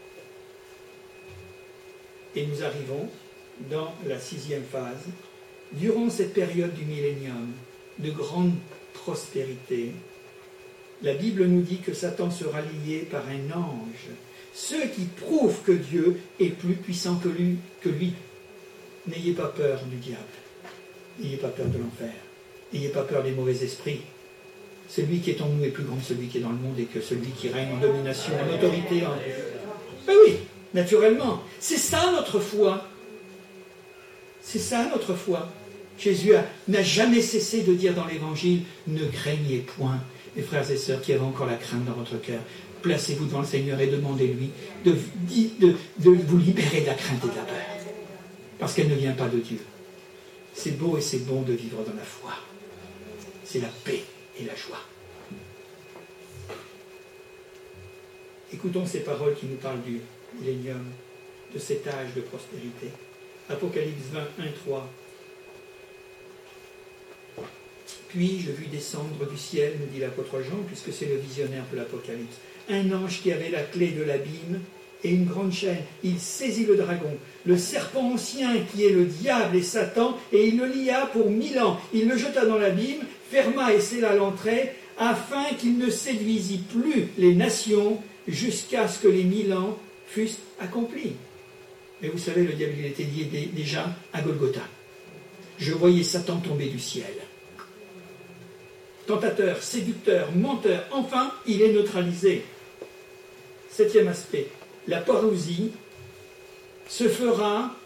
Et nous arrivons dans la 6e phase. Durant cette période du millénium, de grande prospérité, la Bible nous dit que Satan sera lié par un ange. Ceux qui prouvent que Dieu est plus puissant que lui. N'ayez pas peur du diable. N'ayez pas peur de l'enfer. N'ayez pas peur des mauvais esprits. Celui qui est en nous est plus grand que celui qui est dans le monde et que celui qui règne en domination, en autorité. Ben oui, naturellement. C'est ça notre foi. C'est ça notre foi. Jésus n'a jamais cessé de dire dans l'Évangile, ne craignez point. Mes frères et sœurs qui avez encore la crainte dans votre cœur, placez-vous devant le Seigneur et demandez-lui de vous libérer de la crainte et de la peur. Parce qu'elle ne vient pas de Dieu. C'est beau et c'est bon de vivre dans la foi. C'est la paix et la joie. Écoutons ces paroles qui nous parlent du millénium, de cet âge de prospérité. Apocalypse 20, 1, 3. Puis je vis descendre du ciel, nous dit l'apôtre Jean, puisque c'est le visionnaire de l'Apocalypse, un ange qui avait la clé de l'abîme et une grande chaîne. Il saisit le dragon, le serpent ancien qui est le diable et Satan, et il le lia pour 1000 ans. Il le jeta dans l'abîme, ferma et scella l'entrée, afin qu'il ne séduisît plus les nations jusqu'à ce que les 1000 ans fussent accomplis. Mais vous savez, le diable, il était lié déjà à Golgotha. Je voyais Satan tomber du ciel. Tentateur, séducteur, menteur, enfin, il est neutralisé. 7e aspect, la parousie fera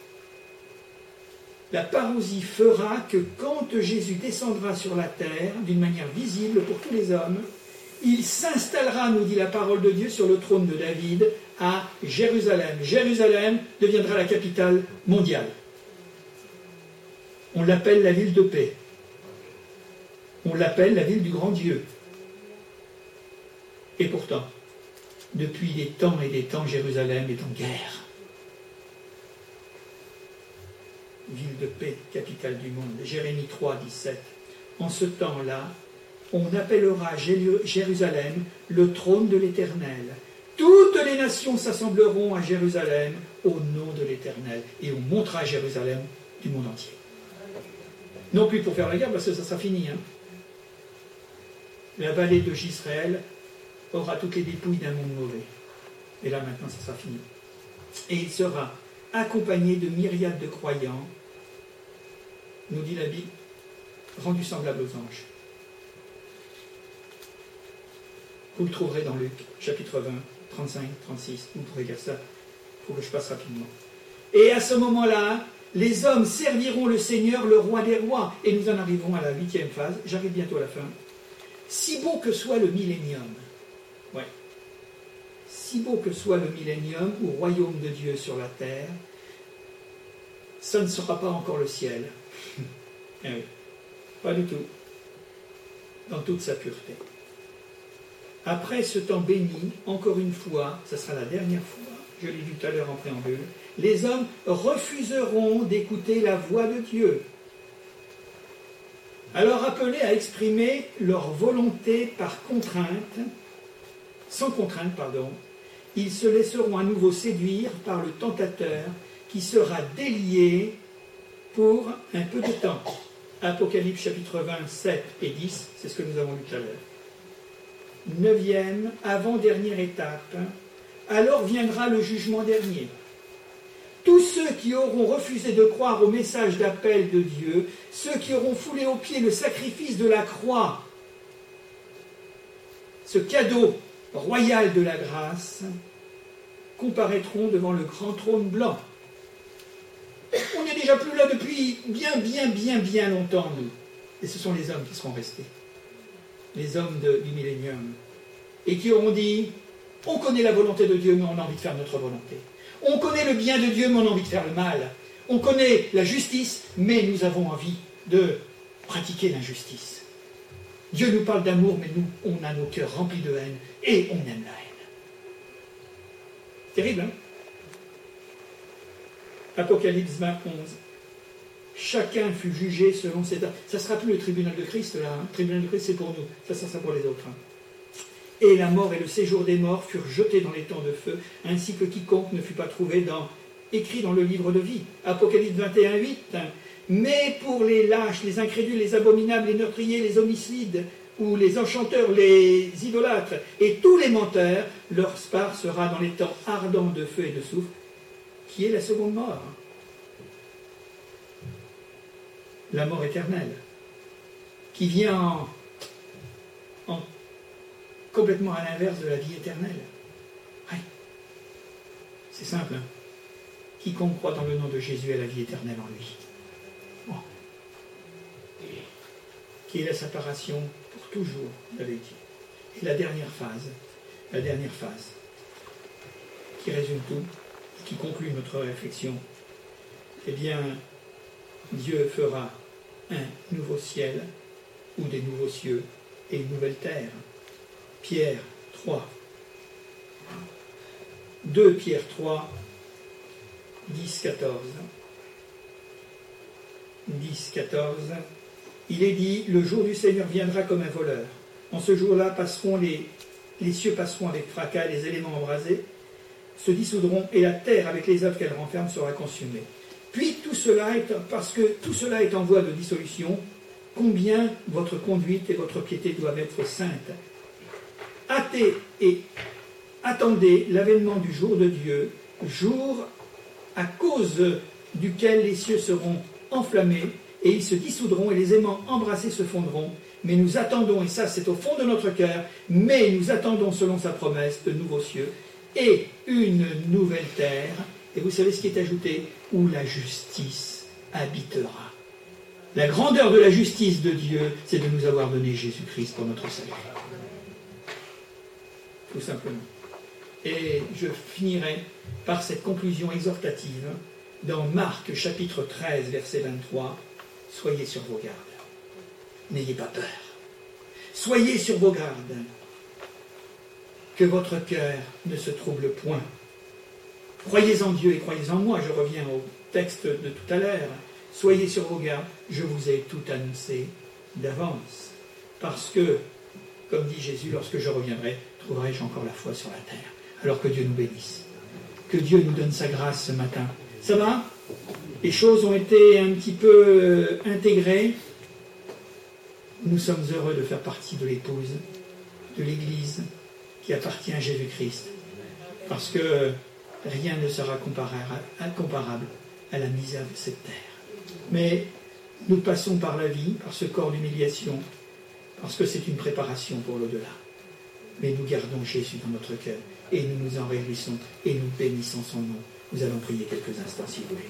que quand Jésus descendra sur la terre, d'une manière visible pour tous les hommes, il s'installera, nous dit la parole de Dieu, sur le trône de David à Jérusalem. Jérusalem deviendra la capitale mondiale. On l'appelle la ville de paix. On l'appelle la ville du grand Dieu. Et pourtant, depuis des temps et des temps, Jérusalem est en guerre. Ville de paix, capitale du monde. Jérémie 3, 17. En ce temps-là, on appellera Jérusalem le trône de l'Éternel. Toutes les nations s'assembleront à Jérusalem au nom de l'Éternel. Et on montera à Jérusalem du monde entier. Non plus pour faire la guerre, parce que ça sera fini. La vallée de Jisraël aura toutes les dépouilles d'un monde mauvais. Et là, maintenant, ça sera fini. Et il sera accompagné de myriades de croyants, nous dit la Bible, rendus semblables aux anges. Vous le trouverez dans Luc, chapitre 20, 35, 36. Vous pourrez lire ça. Il faut que je passe rapidement. Et à ce moment-là, les hommes serviront le Seigneur, le roi des rois. Et nous en arrivons à la 8e phase. J'arrive bientôt à la fin. Si beau que soit le millénium, si beau que soit le millénium ou royaume de Dieu sur la terre, ça ne sera pas encore le ciel. Eh oui, pas du tout. Dans toute sa pureté. Après ce temps béni, encore une fois, ça sera la dernière fois, je l'ai dit tout à l'heure en préambule, les hommes refuseront d'écouter la voix de Dieu. Alors appelés à exprimer leur volonté par contrainte, sans contrainte, ils se laisseront à nouveau séduire par le tentateur qui sera délié pour un peu de temps. Apocalypse chapitre 20, 7 et 10, c'est ce que nous avons lu tout à l'heure. 9e, avant-dernière étape, alors viendra le jugement dernier. Tous ceux qui auront refusé de croire au message d'appel de Dieu, ceux qui auront foulé aux pieds le sacrifice de la croix, ce cadeau royal de la grâce, comparaîtront devant le grand trône blanc. On n'est déjà plus là depuis bien longtemps, nous. Et ce sont les hommes qui seront restés. Les hommes du millénium. Et qui auront dit, on connaît la volonté de Dieu, mais on a envie de faire notre volonté. On connaît le bien de Dieu, mais on a envie de faire le mal. On connaît la justice, mais nous avons envie de pratiquer l'injustice. Dieu nous parle d'amour, mais nous, on a nos cœurs remplis de haine, et on aime la haine. Terrible, hein? Apocalypse 20, 11. Chacun fut jugé selon ses œuvres. Ça ne sera plus le tribunal de Christ, là. Le tribunal de Christ, c'est pour nous. Ça sera pour les autres. Et la mort et le séjour des morts furent jetés dans les temps de feu, ainsi que quiconque ne fut pas trouvé écrit dans le livre de vie. Apocalypse 21, 8. Mais pour les lâches, les incrédules, les abominables, les meurtriers, les homicides, ou les enchanteurs, les idolâtres, et tous les menteurs, leur part sera dans les temps ardents de feu et de soufre, qui est la seconde mort. La mort éternelle, qui vient complètement à l'inverse de la vie éternelle. Oui. C'est simple. Quiconque croit dans le nom de Jésus a la vie éternelle en lui. Bon. Qui est la séparation pour toujours avec Dieu. Et la dernière phase, qui résume tout, qui conclut notre réflexion, eh bien, Dieu fera un nouveau ciel ou des nouveaux cieux et une nouvelle terre. Pierre 3. 2 Pierre 3, 10, 14. 10, 14. Il est dit, le jour du Seigneur viendra comme un voleur. En ce jour-là, les cieux passeront avec fracas, les éléments embrasés se dissoudront et la terre avec les œuvres qu'elle renferme sera consumée. Puis parce que tout cela est en voie de dissolution, combien votre conduite et votre piété doivent être saintes. Hâtez et attendez l'avènement du jour de Dieu, jour à cause duquel les cieux seront enflammés et ils se dissoudront et les aimants embrassés se fondront. Mais nous attendons, et ça c'est au fond de notre cœur, mais nous attendons selon sa promesse de nouveaux cieux et une nouvelle terre. Et vous savez ce qui est ajouté? Où la justice habitera. La grandeur de la justice de Dieu, c'est de nous avoir donné Jésus-Christ pour notre salut. Tout simplement. Et je finirai par cette conclusion exhortative dans Marc chapitre 13, verset 23. Soyez sur vos gardes. N'ayez pas peur. Soyez sur vos gardes, que votre cœur ne se trouble point. Croyez en Dieu et croyez en moi. Je reviens au texte de tout à l'heure. Soyez sur vos gardes, je vous ai tout annoncé d'avance. Parce que, comme dit Jésus, lorsque je reviendrai, trouverai-je encore la foi sur la terre. Alors que Dieu nous bénisse. Que Dieu nous donne sa grâce ce matin. Ça va? Les choses ont été un petit peu intégrées. Nous sommes heureux de faire partie de l'épouse, de l'Église qui appartient à Jésus-Christ. Parce que rien ne sera comparable à la misère de cette terre. Mais nous passons par la vie, par ce corps d'humiliation, parce que c'est une préparation pour l'au-delà. Mais nous gardons Jésus dans notre cœur, et nous nous en réjouissons, et nous bénissons son nom. Nous allons prier quelques instants, s'il vous plaît.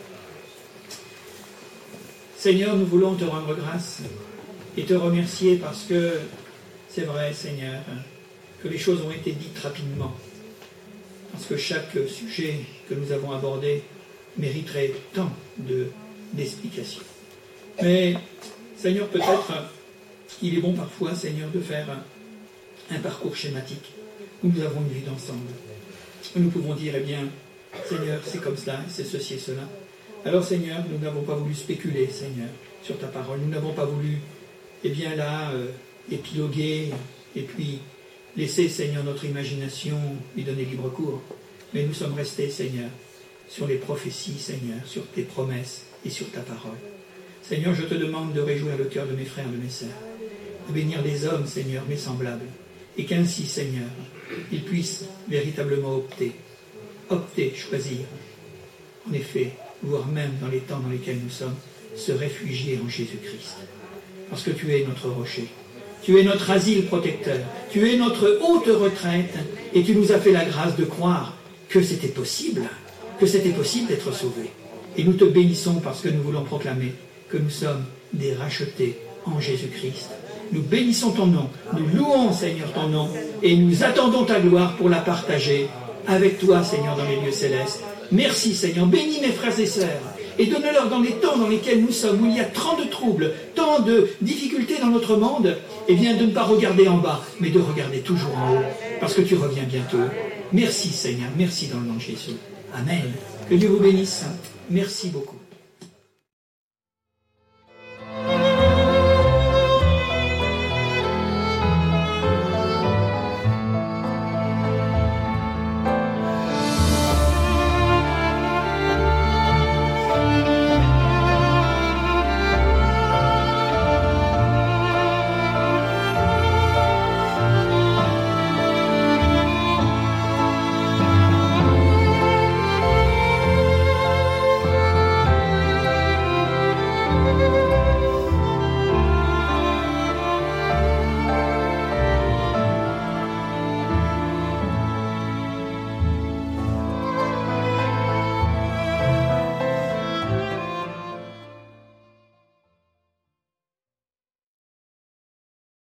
Seigneur, nous voulons te rendre grâce et te remercier parce que c'est vrai, Seigneur, que les choses ont été dites rapidement. Parce que chaque sujet que nous avons abordé mériterait tant d'explications. Mais, Seigneur, peut-être il est bon parfois, Seigneur, de faire un parcours schématique où nous avons une vie d'ensemble. Où nous pouvons dire, eh bien, Seigneur, c'est comme cela, c'est ceci et cela. Alors, Seigneur, nous n'avons pas voulu spéculer, Seigneur, sur ta parole. Nous n'avons pas voulu, eh bien là, épiloguer et puis laisser, Seigneur, notre imagination lui donner libre cours. Mais nous sommes restés, Seigneur, sur les prophéties, Seigneur, sur tes promesses et sur ta parole. Seigneur, je te demande de réjouir le cœur de mes frères, de mes sœurs, de bénir des hommes, Seigneur, mes semblables, et qu'ainsi, Seigneur, ils puissent véritablement opter, choisir, en effet, voire même dans les temps dans lesquels nous sommes, se réfugier en Jésus-Christ. Parce que tu es notre rocher, tu es notre asile protecteur, tu es notre haute retraite, et tu nous as fait la grâce de croire que c'était possible d'être sauvés. Et nous te bénissons parce que nous voulons proclamer que nous sommes des rachetés en Jésus-Christ. Nous bénissons ton nom, nous louons, Seigneur, ton nom, et nous attendons ta gloire pour la partager avec toi, Seigneur, dans les lieux célestes. Merci, Seigneur. Bénis mes frères et sœurs et donne-leur dans les temps dans lesquels nous sommes, où il y a tant de troubles, tant de difficultés dans notre monde, eh bien de ne pas regarder en bas, mais de regarder toujours en haut, parce que tu reviens bientôt. Merci, Seigneur. Merci dans le nom de Jésus. Amen. Que Dieu vous bénisse. Merci beaucoup.